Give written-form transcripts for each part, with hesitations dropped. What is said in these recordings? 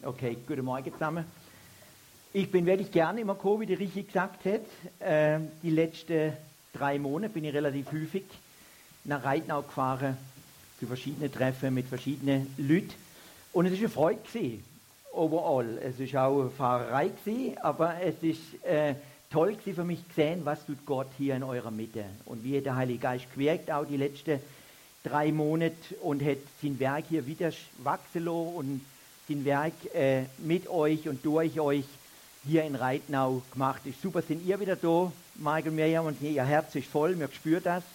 Okay, guten Morgen zusammen. Ich bin wirklich gerne im Akko, wie der Richie gesagt hat. Die letzten 3 Monate bin ich relativ häufig nach Reitnau gefahren, zu verschiedenen Treffen mit verschiedenen Leuten. Und es war eine Freude gewesen, overall. Es war auch eine Fahrerei gewesen, aber es ist toll gewesen für mich zu sehen, was tut Gott hier in eurer Mitte. Und wie der Heilige Geist gewirkt, auch die letzten 3 Monate und hat sein Werk hier wieder wachsen lassen und sein Werk mit euch und durch euch hier in Reitnau gemacht. Ist super, sind ihr wieder da, Marc und Mirjam, und ihr Herz ist voll, mir spürt das.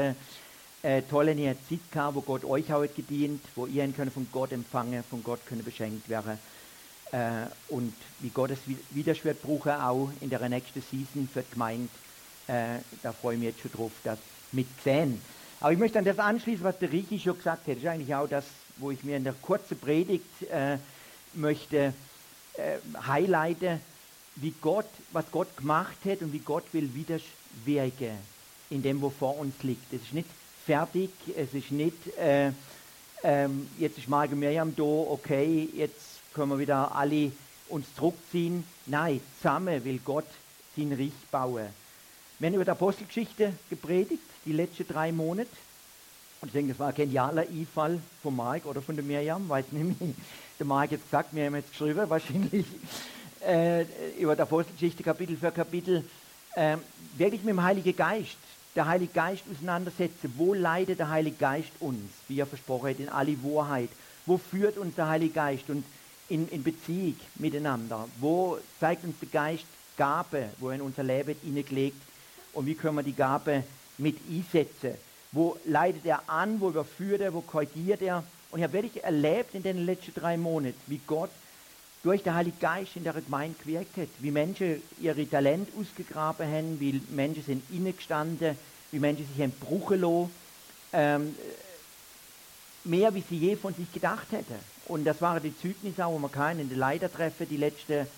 Toll, ihr habt Zeit gehabt, wo Gott euch auch gedient, wo ihr könnt von Gott empfangen, von Gott können beschenkt werden. Und wie Gott es wieder wird brauchen, auch in der nächsten Season für die Gemeinde. Da freue ich mich jetzt schon drauf, das mitzusehen. Aber ich möchte an das anschließen, was der Richie schon gesagt hat. Das ist eigentlich auch das, wo ich mir in der kurzen Predigt möchte highlighten, was Gott gemacht hat und wie Gott will wieder wirken in dem, wo vor uns liegt. Es ist nicht fertig, es ist nicht, jetzt ist Marc und Mirjam da, okay, jetzt können wir wieder alle uns zurückziehen. Nein, zusammen will Gott sein Reich bauen. Wir haben über die Apostelgeschichte gepredigt, die letzten 3 Monate. Und ich denke, das war ein genialer Einfall von Marc oder von der Mirjam, weiß nicht mehr. Der Marc hat gesagt, wir haben jetzt geschrieben, wahrscheinlich über die Apostelgeschichte Kapitel für Kapitel, wirklich mit dem Heiligen Geist. Der Heilige Geist auseinandersetzen. Wo leitet der Heilige Geist uns, wie er versprochen hat, in alle Wahrheit? Wo führt uns der Heilige Geist und in Beziehung miteinander? Wo zeigt uns der Geist Gabe, wo er in unser Leben hineingelegt? Und wie können wir die Gabe mit einsetzen? Wo leitet er an, wo überführt er, wo korrigiert er? Und ich habe wirklich erlebt in den letzten 3 Monaten, wie Gott durch den Heiligen Geist in der Gemeinde gewirkt hat, wie Menschen ihre Talente ausgegraben haben, wie Menschen sind innegestanden, wie Menschen sich haben brauchen lassen, mehr wie sie je von sich gedacht hätten. Und das waren die Zeugnisse auch, die wir in den Leitertreffen die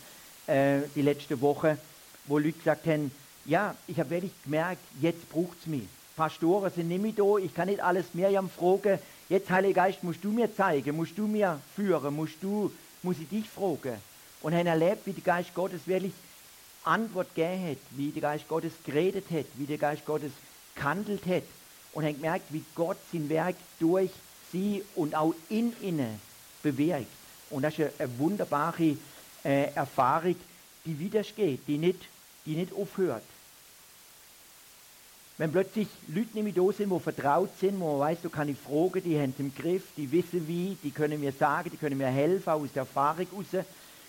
letzte Woche, wo Leute gesagt haben, ja, ich habe wirklich gemerkt, jetzt braucht es mich. Pastoren sind nicht mehr da, ich kann nicht alles Mirjam fragen, jetzt Heiliger Geist, musst du mir zeigen, musst du mir führen, muss ich dich fragen. Und haben erlebt, wie der Geist Gottes wirklich Antwort gegeben hat, wie der Geist Gottes geredet hat, wie der Geist Gottes gehandelt hat. Und haben gemerkt, wie Gott sein Werk durch sie und auch in ihnen bewirkt. Und das ist eine wunderbare Erfahrung, die widersteht, die nicht aufhört. Wenn plötzlich Leute nicht mehr da sind, die vertraut sind, wo man weiss, da kann ich fragen, die haben es im Griff, die wissen wie, die können mir sagen, die können mir helfen, auch aus der Erfahrung raus,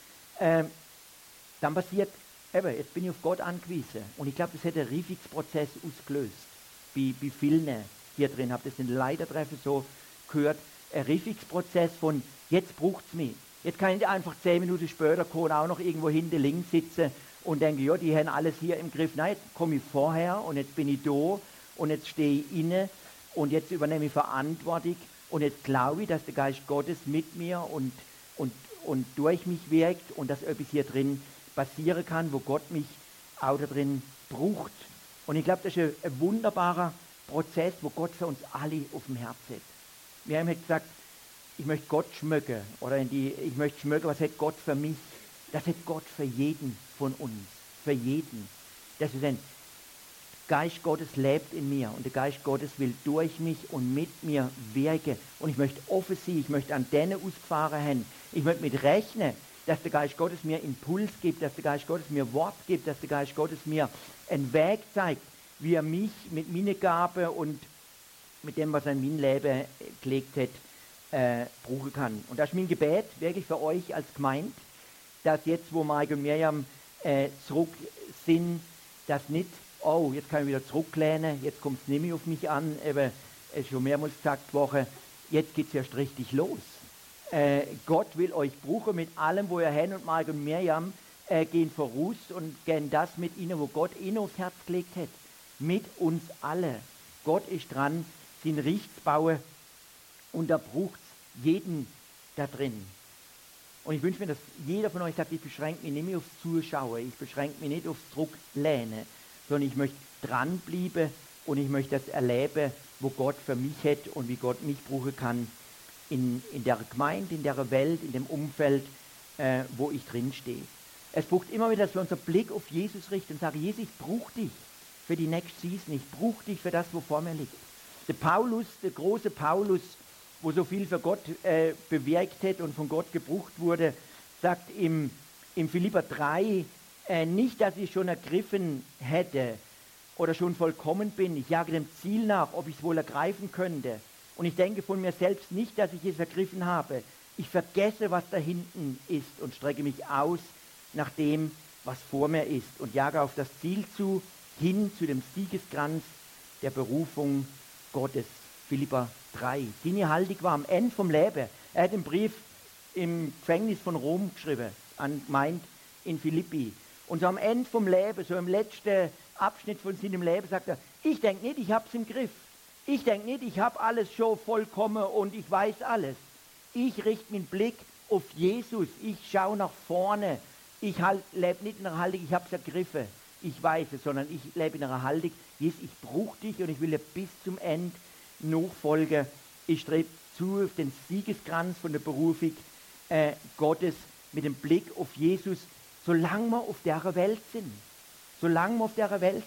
dann passiert, jetzt bin ich auf Gott angewiesen. Und ich glaube, das hat einen Reifungsprozess ausgelöst. Bei vielen hier drin, habe das in den Leitertreffen so gehört, ein Reifungsprozess von, jetzt braucht es mich. Jetzt kann ich nicht einfach 10 Minuten später kommen, auch noch irgendwo hinten links sitzen und denke, ja, die haben alles hier im Griff. Nein, jetzt komme ich vorher und jetzt bin ich da und jetzt stehe ich inne und jetzt übernehme ich Verantwortung und jetzt glaube ich, dass der Geist Gottes mit mir und durch mich wirkt und dass etwas hier drin passieren kann, wo Gott mich auch da drin braucht. Und ich glaube, das ist ein wunderbarer Prozess, wo Gott für uns alle auf dem Herz hat. Wir haben halt gesagt, ich möchte Gott schmücken ich möchte schmücken, was hat Gott für mich? Das hat Gott für jeden von uns, für jeden. Das ist ein Geist Gottes lebt in mir und der Geist Gottes will durch mich und mit mir wirken. Und ich möchte offen sein, ich möchte Antenne ausgefahren haben. Ich möchte mit rechnen, dass der Geist Gottes mir Impuls gibt, dass der Geist Gottes mir Wort gibt, dass der Geist Gottes mir einen Weg zeigt, wie er mich mit meinen Gaben und mit dem, was er in mein Leben gelegt hat, brauchen kann. Und das ist mein Gebet wirklich für euch als Gemeinde, dass jetzt, wo Marc und Mirjam zurück sind, dass nicht, oh, jetzt kann ich wieder zurücklehnen, jetzt kommt es nicht mehr auf mich an, aber es ist schon mehrmals gesagt worden, jetzt geht es erst richtig los. Gott will euch brauchen mit allem, wo ihr hin und Marc und Mirjam gehen voraus und gehen das mit ihnen, wo Gott ihnen aufs Herz gelegt hat. Mit uns alle. Gott ist dran, sein Reich zu bauen und da braucht es jeden da drin. Und ich wünsche mir, dass jeder von euch sagt, ich beschränke mich nicht mehr aufs Zuschauen, ich beschränke mich nicht aufs Zurücklehnen, sondern ich möchte dranbleiben und ich möchte das erleben, wo Gott für mich hat und wie Gott mich brauchen kann in der Gemeinde, in der Welt, in dem Umfeld, wo ich drin stehe. Es braucht immer wieder, dass wir unseren Blick auf Jesus richten und sagen, Jesus, ich brauche dich für die Next Season, ich brauche dich für das, wo vor mir liegt. Der Paulus, der große Paulus, wo so viel für Gott bewirkt hat und von Gott gebraucht wurde, sagt im Philipper 3, nicht, dass ich schon ergriffen hätte oder schon vollkommen bin. Ich jage dem Ziel nach, ob ich es wohl ergreifen könnte. Und ich denke von mir selbst nicht, dass ich es ergriffen habe. Ich vergesse, was da hinten ist und strecke mich aus nach dem, was vor mir ist und jage auf das Ziel zu, hin zu dem Siegeskranz der Berufung Gottes. Philipper 3. Sinnehaltig war am Ende vom Leben. Er hat den Brief im Gefängnis von Rom geschrieben, an Gemeinde in Philippi. Und so am Ende vom Leben, so im letzten Abschnitt von seinem Leben, sagt er, ich denke nicht, ich habe es im Griff. Ich denke nicht, ich habe alles schon vollkommen und ich weiß alles. Ich richte meinen Blick auf Jesus. Ich schaue nach vorne. Ich lebe nicht in einer Haltung, ich habe es ergriffen. Ich weiß es, sondern ich lebe in einer Haltung, Jesus, ich brauche dich und ich will dir bis zum Ende nachfolgen. Ich strebe zu auf den Siegeskranz von der Berufung Gottes mit dem Blick auf Jesus, solange wir auf der Welt sind. Solange wir auf der Welt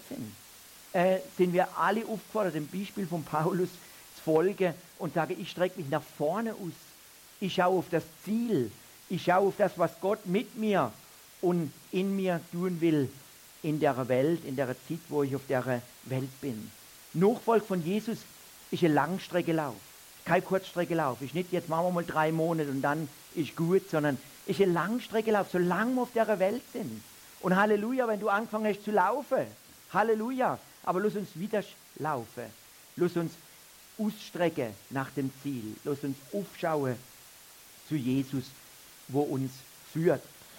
sind wir alle aufgefordert, dem Beispiel von Paulus zu folgen und sagen, ich strecke mich nach vorne aus. Ich schaue auf das Ziel. Ich schaue auf das, was Gott mit mir und in mir tun will in der Welt, in der Zeit, wo ich auf der Welt bin. Nachfolge von Jesus ist ein Langstreckelauf, kein Kurzstreckelauf. Ist nicht, jetzt machen wir mal 3 Monate und dann ist gut, sondern ist ein Langstreckelauf, solange wir auf der Welt sind. Und Halleluja, wenn du angefangen hast zu laufen, Halleluja, aber lass uns wieder laufen. Lass uns ausstrecken nach dem Ziel. Lass uns aufschauen zu Jesus, wo uns führt.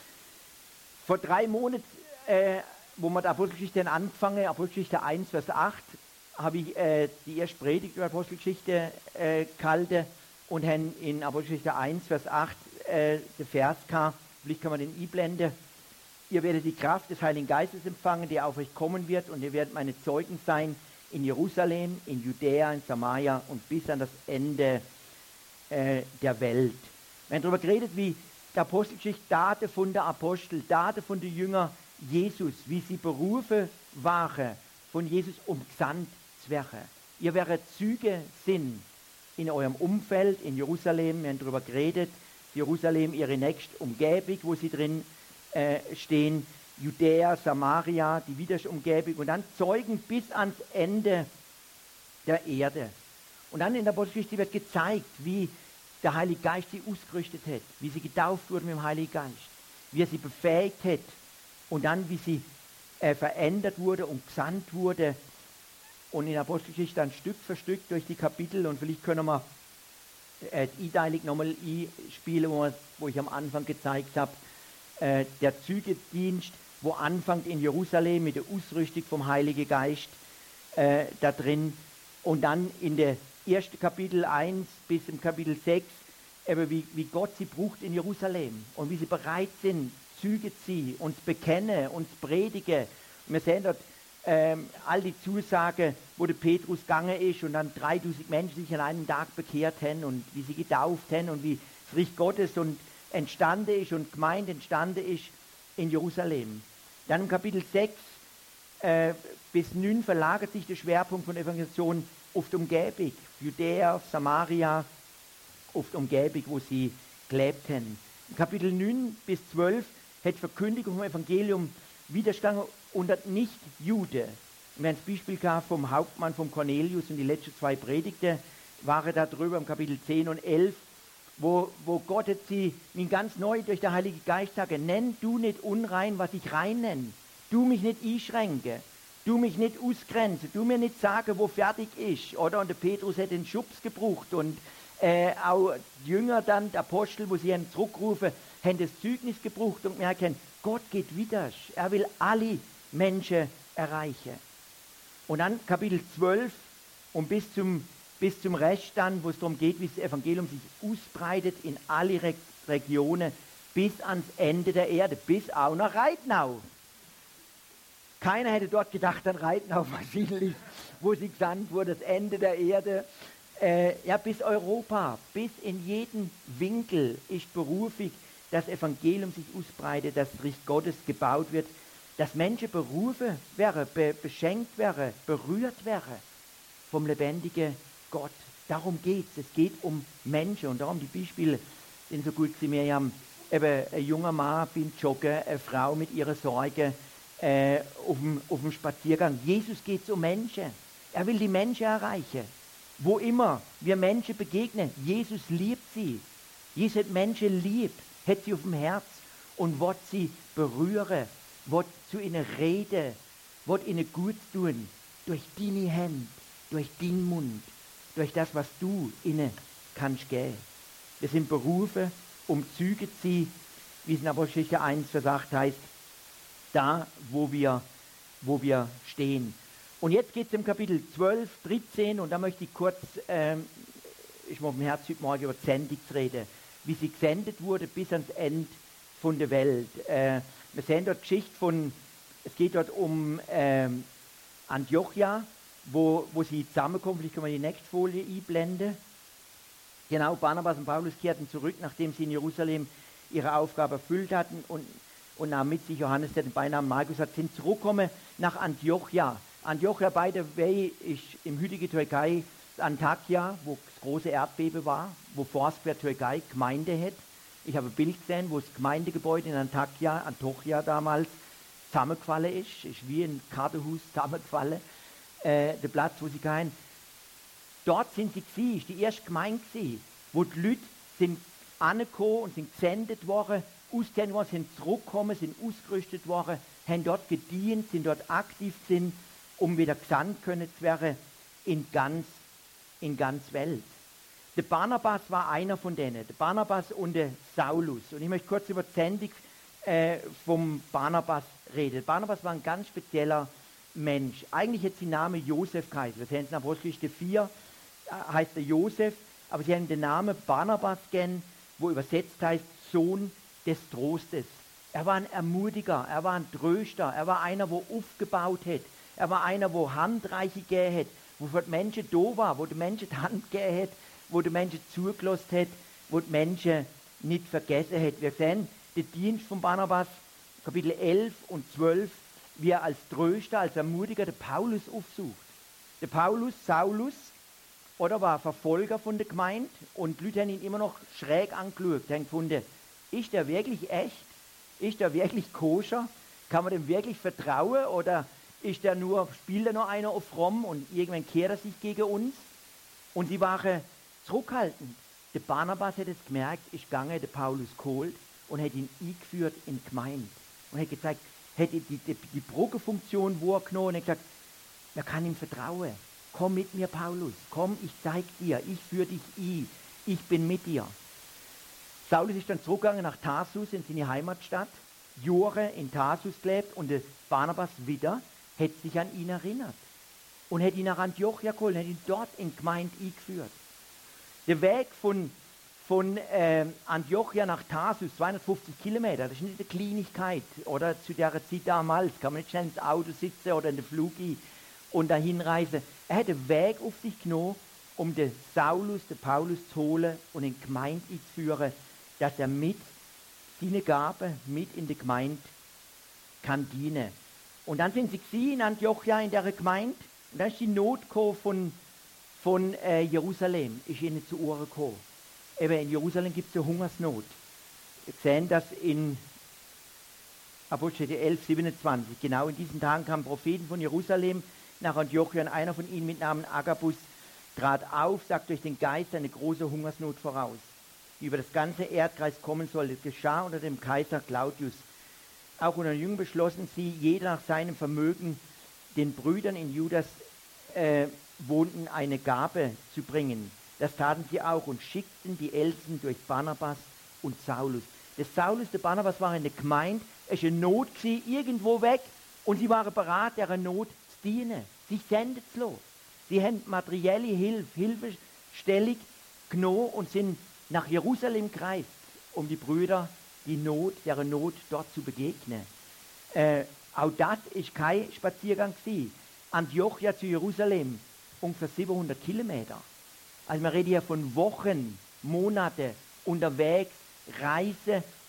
Vor 3 Monaten, wo wir die Apostelgeschichte angefangen, Apostelgeschichte 1, Vers 8, habe ich die erste Predigt über Apostelgeschichte gehalten und haben in Apostelgeschichte 1, Vers 8 den Vers gehabt, vielleicht kann man den einblenden. Ihr werdet die Kraft des Heiligen Geistes empfangen, der auf euch kommen wird, und ihr werdet meine Zeugen sein in Jerusalem, in Judäa, in Samaria und bis an das Ende der Welt. Wir haben darüber geredet, wie die Apostelgeschichte Daten von der Apostel, Daten von den Jüngern Jesus, wie sie berufen waren, von Jesus umgesandt zu werden. Ihr werdet Züge sind in eurem Umfeld, in Jerusalem. Wir haben darüber geredet, Jerusalem, ihre nächste Umgebung, wo sie drin stehen, Judäa, Samaria, die widere Umgebung und dann Zeugen bis ans Ende der Erde. Und dann in der Apostelgeschichte wird gezeigt, wie der Heilige Geist sie ausgerüstet hat, wie sie getauft wurden mit dem Heiligen Geist, wie er sie befähigt hat und dann wie sie verändert wurde und gesandt wurde. Und in der Apostelgeschichte dann Stück für Stück durch die Kapitel, und vielleicht können wir die Einteilung nochmal einspielen, wo ich am Anfang gezeigt habe, der Zügedienst, wo anfängt in Jerusalem mit der Ausrüstung vom Heiligen Geist da drin, und dann in der ersten Kapitel 1 bis im Kapitel 6, wie Gott sie braucht in Jerusalem und wie sie bereit sind, Züge zu ziehen, uns bekennen, uns predigen. Und wir sehen dort all die Zusagen, wo der Petrus gegangen ist und dann 3000 Menschen sich an einem Tag bekehrt haben und wie sie getauft haben und wie das Reich Gottes und entstanden ist und Gemeinde entstanden ist in Jerusalem. Dann im Kapitel 6 bis 9 verlagert sich der Schwerpunkt von Evangelisation auf die Umgebung, Judäa, Samaria, auf die Umgebung, wo sie gelebt haben. Im Kapitel 9 bis 12 hat Verkündigung vom Evangelium Widerstand unter Nicht-Juden. Wir haben das Beispiel gehabt vom Hauptmann, vom Cornelius, und die letzten 2 Predigten waren da drüber im Kapitel 10 und 11, wo Gott hat sie ganz neu durch den Heiligen Geist sagen, nenn du nicht unrein, was ich rein nenne. Du mich nicht einschränke, du mich nicht ausgrenze, du mir nicht sagen, wo fertig ist. Oder? Und der Petrus hat den Schubs gebraucht und auch die Jünger dann, die Apostel, wo sie ihn zurückrufen, haben das Zeugnis gebraucht und merken, Gott geht wieder. Er will alle Menschen erreichen. Und dann Kapitel 12 und bis zum Rest dann, wo es darum geht, wie das Evangelium sich ausbreitet in alle Regionen bis ans Ende der Erde, bis auch nach Reitnau. Keiner hätte dort gedacht an Reitnau wahrscheinlich, wo sie gesandt wurde, das Ende der Erde. Ja, bis Europa, bis in jeden Winkel ist berufig, das Evangelium sich ausbreitet, das Reich Gottes gebaut wird, dass Menschen berufen wären, beschenkt wären, berührt wären vom lebendigen Gott. Darum geht es. Es geht um Menschen und darum die Beispiele sind so gut wie Miriam. Eben ein junger Mann beim Joggen, eine Frau mit ihrer Sorge auf dem Spaziergang. Jesus geht um Menschen. Er will die Menschen erreichen. Wo immer wir Menschen begegnen, Jesus liebt sie. Jesus hat Menschen lieb, hat sie auf dem Herz und wird sie berühren, wird zu ihnen reden, wird ihnen gut tun, durch deine Hände, durch deinen Mund, durch das, was du ihnen kannst geben. Wir sind berufen, um Züge zu ziehen, wie es in Apostelgeschichte 1 versagt heißt, da, wo wir stehen. Und jetzt geht es im Kapitel 12, 13 und da möchte ich kurz, ich habe auf dem Herz heute Morgen über die Sendung reden, wie sie gesendet wurde bis ans Ende von der Welt. Wir sehen dort Geschichte es geht dort um Antiochia, wo sie zusammenkommen. Vielleicht können wir die nächste Folie einblenden. Genau, Barnabas und Paulus kehrten zurück, nachdem sie in Jerusalem ihre Aufgabe erfüllt hatten und nahmen mit sich Johannes, der den Beinamen Markus hat, sind zurückgekommen nach Antiochia. Antiochia, by the way, ist im heutigen Türkei Antakya, wo das große Erdbeben war, wo Foursquare Türkei Gemeinde hat. Ich habe ein Bild gesehen, wo das Gemeindegebäude in Antiochia damals zusammengefallen ist. Ist wie ein Kartenhaus zusammengefallen. Der Platz, wo sie gehen. Dort sind sie gewesen, ist die erste Gemeinde gewesen, wo die Leute sind angekommen und sind gesendet worden, ausgesendet worden, sind zurückgekommen, sind ausgerüstet worden, haben dort gedient, sind dort aktiv sind, um wieder gesandt können zu werden in ganz Welt. Der Barnabas war einer von denen, der Barnabas und der Saulus. Und ich möchte kurz über die Sendung vom Barnabas reden. Barnabas war ein ganz spezieller Mensch. Eigentlich hat sie den Namen Josef geheißen. Wir sehen es in Apostelgeschichte 4, heißt er Josef, aber sie haben den Namen Barnabas gern, wo übersetzt heißt Sohn des Trostes. Er war ein Ermutiger, er war ein Tröster, er war einer, wo aufgebaut hat. Er war einer, wo Handreiche gegeben hat, wo für die Menschen da war, wo die Menschen die Hand gegeben hat, wo die Menschen zugelassen hat, wo die Menschen nicht vergessen hat. Wir sehen den Dienst von Barnabas, Kapitel 11 und 12, wie er als Tröster, als Ermutiger den Paulus aufsucht. Der Paulus, Saulus, oder war Verfolger von der Gemeinde und die Leute haben ihn immer noch schräg angeschaut, haben gefunden, ist der wirklich echt? Ist der wirklich koscher? Kann man dem wirklich vertrauen oder spielt er nur einer auf fromm und irgendwann kehrt er sich gegen uns? Und sie waren zurückhaltend. Der Barnabas hat es gemerkt, ich gange der Paulus geholt und hat ihn eingeführt in die Gemeinde. Und hat gezeigt, hätte die Brückenfunktion wahrgenommen und hat gesagt, man kann ihm vertrauen. Komm mit mir, Paulus. Komm, ich zeig dir. Ich führe dich ein. Ich bin mit dir. Saulus ist dann zurückgegangen nach Tarsus in seine Heimatstadt. Jahre in Tarsus gelebt und der Barnabas wieder hat sich an ihn erinnert. Und hat ihn nach Antiochia geholt und hat ihn dort in die Gemeinde eingeführt. Der Weg von Antiochia nach Tarsus, 250 Kilometer, das ist nicht eine Kleinigkeit. Oder zu der Zeit damals kann man nicht schnell ins Auto sitzen oder in den Flug gehen und dahin reisen. Er hat einen Weg auf sich genommen, um den Saulus, den Paulus zu holen und in die Gemeinde einzuführen, dass er mit seinen Gaben mit in die Gemeinde kann dienen. Und dann sind sie in Antiochia in der Gemeinde und dann ist die Not von Jerusalem, ist ihnen zu Ohren gekommen. Eben in Jerusalem gibt es eine Hungersnot. Wir sehen das in Apostelgeschichte 11, 27. Genau in diesen Tagen kamen Propheten von Jerusalem nach Antiochia und einer von ihnen mit Namen Agabus trat auf, sagt durch den Geist eine große Hungersnot voraus, die über das ganze Erdkreis kommen sollte. Es geschah unter dem Kaiser Claudius. Auch unter den Jüngern beschlossen sie, jeder nach seinem Vermögen, den Brüdern in Judas wohnten, eine Gabe zu bringen. Das taten sie auch und schickten die Ältesten durch Barnabas und Saulus. Der Saulus, der Barnabas waren in der Gemeinde, es war eine Not, irgendwo weg und sie waren bereit, ihrer Not zu dienen, sich senden zu lassen. Sie haben materielle Hilfestellung genommen und sind nach Jerusalem gereist, um die Brüder deren Not dort zu begegnen. Auch das ist kein Spaziergang gewesen. Antiochia zu Jerusalem, ungefähr 700 Kilometer. Also man redet hier von Wochen, Monate unterwegs, Reise,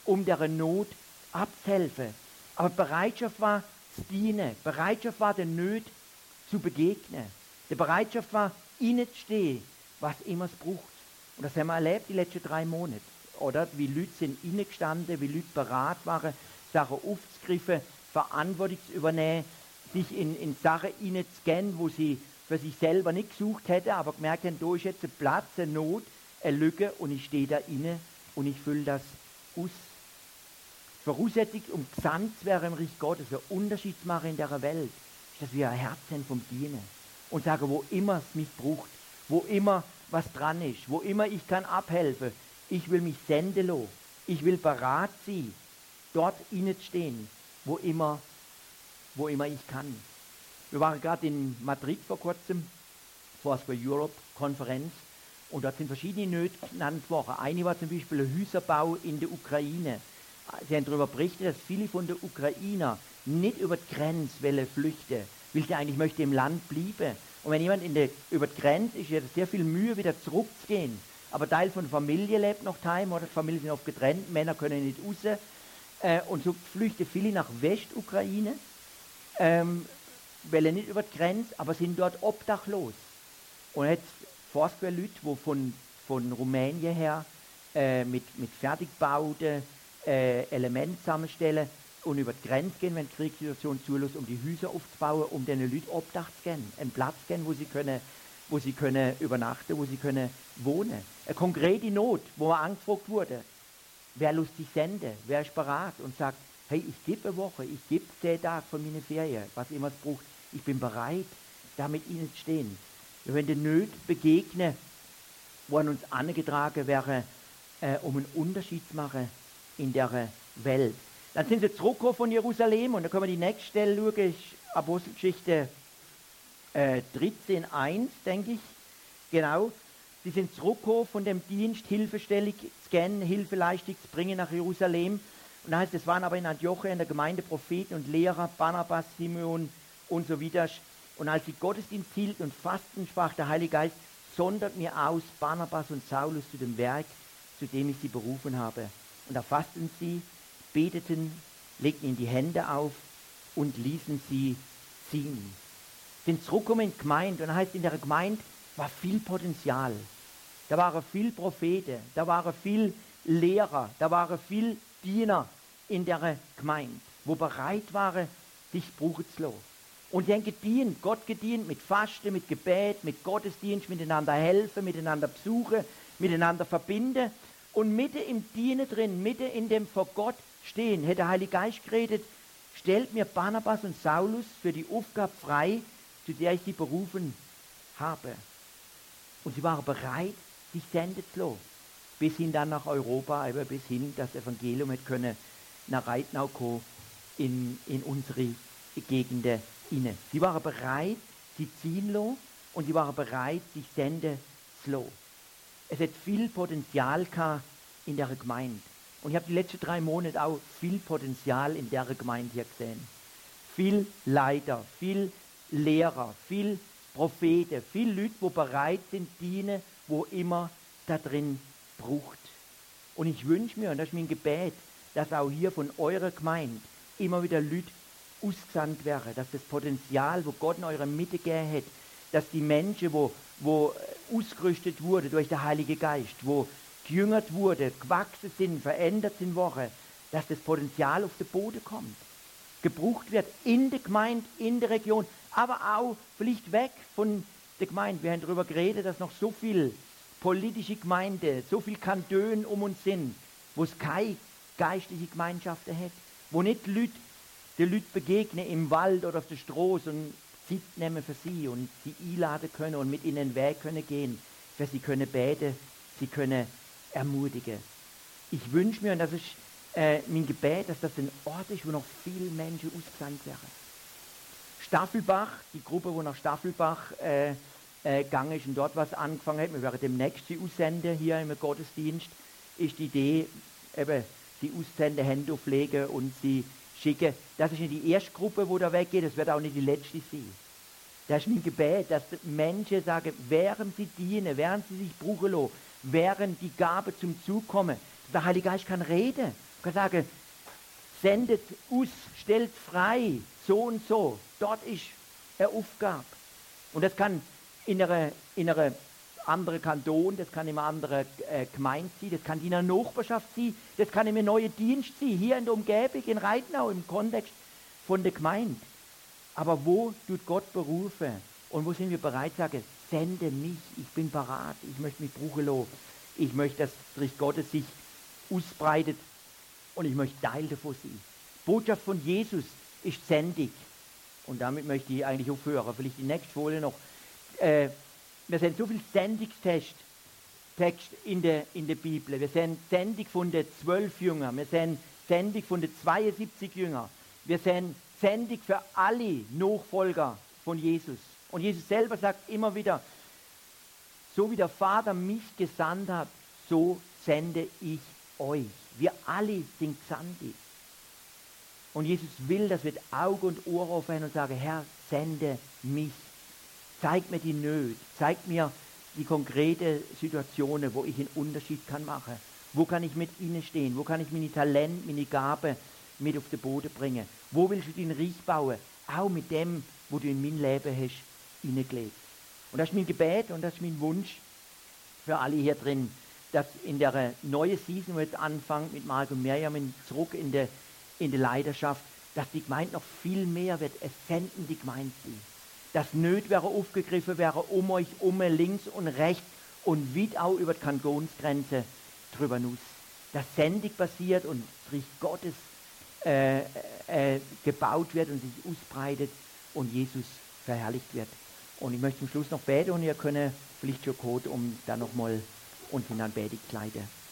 um der Not abzuhelfen. Aber Bereitschaft war zu dienen. Bereitschaft war der Not zu begegnen. Die Bereitschaft war, ihnen zu stehen, was immer es braucht. Und das haben wir erlebt die letzten 3 Monate. Oder? Wie Leute sind gestanden, wie Leute bereit waren, Sachen aufzugreifen, Verantwortung zu übernehmen, sich in Sachen hineinzugehen, wo sie für sich selber nicht gesucht hätten, aber gemerkt haben, da ist jetzt ein Platz, eine Not, eine Lücke und ich stehe da inne und ich fülle das aus. Voraussetzung, um gesandt zu werden im Reich Gottes, einen Unterschied zu machen in dieser Welt, ist, dass wir ein Herz haben vom Dienen und sagen, wo immer es mich braucht, wo immer was dran ist, wo immer ich kann abhelfen, ich will mich senden lassen, ich will bereit sein, dort stehen, wo immer ich kann. Wir waren gerade in Madrid vor kurzem, Foursquare Europe Konferenz, und dort sind verschiedene Nöte genannt worden. Eine war zum Beispiel ein Häuserbau in der Ukraine. Sie haben darüber berichtet, dass viele von den Ukrainer nicht über die Grenze flüchten, weil sie eigentlich möchten im Land bleiben. Und wenn jemand über die Grenze ist, hat er sehr viel Mühe, wieder zurückzugehen. Aber Teil von der Familie lebt noch daheim, oder die Familien sind oft getrennt, Männer können nicht raus. Und so flüchten viele nach Westukraine, weil nicht über die Grenze, aber sind dort obdachlos. Und jetzt Foursquare Leute, die von Rumänien her mit fertiggebauten Elementen zusammenstellen und über die Grenze gehen, wenn die Kriegssituation zulässt, um die Häuser aufzubauen, um den Leuten Obdach zu geben, einen Platz zu geben, wo sie können übernachten, wo sie können wohnen. Eine konkrete Not, wo man angefragt wurde, wer lustig sende, wer ist bereit und sagt, hey, ich gebe eine Woche, ich gebe 10 Tage von meiner Ferien, was immer es braucht, ich bin bereit, da mit ihnen zu stehen. Wir werden den Nöten begegnen, wo an uns angetragen wäre, um einen Unterschied zu machen in der Welt. Dann sind sie zurückgekommen von Jerusalem und da können wir die nächste Stelle schauen, ist Apostelgeschichte 13,1, denke ich. Genau. Sie sind zurückgekommen von dem Dienst, Hilfestellung zu gehen, Hilfeleistung zu bringen nach Jerusalem. Und da heißt es, waren aber in Antiochia in der Gemeinde Propheten und Lehrer, Barnabas, Simeon und so weiter. Und als sie Gottesdienst hielten und fasten, sprach der Heilige Geist, sondert mir aus Barnabas und Saulus zu dem Werk, zu dem ich sie berufen habe. Und da fasten sie, beteten, legten ihnen die Hände auf und ließen sie ziehen. Sind zurückgekommen in die Gemeinde und da heißt, in der Gemeinde war viel Potenzial. Da waren viel Propheten, da waren viel Lehrer, da waren viel Diener in der Gemeinde, wo bereit waren, sich brauchen zu lassen. Und sie haben gedient, Gott gedient, mit Fasten, mit Gebet, mit Gottesdienst, miteinander helfen, miteinander besuchen, miteinander verbinden. Und mitten im Dienen drin, mitten in dem vor Gott stehen, hätte der Heilige Geist geredet, stellt mir Barnabas und Saulus für die Aufgabe frei, zu der ich sie berufen habe. Und sie waren bereit, sich senden zu lassen. Bis hin dann nach Europa, aber bis hin das Evangelium hätte können nach Reitnau kommen, in unsere Gegenden inne. Sie waren bereit, sie ziehen lassen und sie waren bereit, sich senden zu lassen. Es hat viel Potenzial gehabt in der Gemeinde. Und ich habe die letzten 3 Monate auch viel Potenzial in der Gemeinde hier gesehen. Viel Leiter, viel Lehrer, viel Propheten, viele Leute, die bereit sind, dienen, wo immer da drin braucht. Und ich wünsche mir, und das ist mein Gebet, dass auch hier von eurer Gemeinde immer wieder Leute ausgesandt werden, dass das Potenzial, wo Gott in eurer Mitte gegeben hat, dass die Menschen, wo ausgerüstet wurde durch den Heiligen Geist, wo gejüngert wurde, gewachsen sind, verändert sind worden, dass das Potenzial auf den Boden kommt. Gebraucht wird in der Gemeinde, in der Region, aber auch vielleicht weg von der Gemeinde. Wir haben darüber geredet, dass noch so viel politische Gemeinde, so viel Kantone um uns sind, wo es keine geistliche Gemeinschaften hat, wo nicht Leute, die Leute begegnen im Wald oder auf der Straße und Zeit nehmen für sie und sie einladen können und mit ihnen den Weg können gehen, für sie können beten, sie können ermutigen. Ich wünsche mir, und das ist mein Gebet, dass das ein Ort ist, wo noch viele Menschen ausgesandt werden. Staffelbach, die Gruppe, wo nach Staffelbach gegangen ist und dort was angefangen hat, wir werden demnächst sie aussenden hier im Gottesdienst, ist die Idee, eben, sie aussenden, Hände auflegen und sie schicken. Das ist nicht die erste Gruppe, wo da weggeht, das wird auch nicht die letzte sein. Das ist mein Gebet, dass Menschen sagen, während sie dienen, während sie sich brauchen lassen, während die Gabe zum Zug kommen, der Heilige Geist kann reden, kann sagen, sendet aus, stellt frei, so und so. Dort ist eine Aufgabe. Und das kann in einer anderen Kanton, das kann in einer anderen Gemeinde sein, das kann in einer Nachbarschaft sein, das kann in einem neuen Dienst sein, hier in der Umgebung, in Reitnau, im Kontext von der Gemeinde. Aber wo tut Gott berufen? Und wo sind wir bereit zu sagen, sende mich, ich bin parat, ich möchte mich brauchen lassen. Ich möchte, dass das Reich Gottes sich ausbreitet und ich möchte Teil davon sein. Die Botschaft von Jesus ist sendig. Und damit möchte ich eigentlich aufhören. Vielleicht die nächste Folie noch. Wir sehen so viel Sendungstext in der Bibel. Wir sehen Sendung von den 12 Jüngern. Wir sehen Sendung von den 72 Jüngern. Wir sehen Sendung für alle Nachfolger von Jesus. Und Jesus selber sagt immer wieder, so wie der Vater mich gesandt hat, so sende ich euch. Wir alle sind gesandt. Und Jesus will, dass wir Augen und Ohren offen haben und sagen, Herr, sende mich. Zeig mir die Nöte, zeig mir die konkreten Situationen, wo ich einen Unterschied kann machen. Wo kann ich mit ihnen stehen? Wo kann ich meine Talente, meine Gabe mit auf den Boden bringen? Wo willst du den Reich bauen? Auch mit dem, wo du in mein Leben hast, hineingelegt. Und das ist mein Gebet und das ist mein Wunsch für alle hier drin, dass in der neuen Season, wo jetzt anfangen mit Marc und Miriam zurück in der Leiterschaft, dass die Gemeinde noch viel mehr wird, eine sendende Gemeinde sein. Dass Nöte wäre aufgegriffen wäre um euch, links und rechts und weit auch über die Kantonsgrenze drüber hinaus. Dass Sendung passiert und das Reich Gottes gebaut wird und sich ausbreitet und Jesus verherrlicht wird. Und ich möchte zum Schluss noch beten und ihr könnt vielleicht schon Code, um dann nochmal uns in ein Predigt zu leiten.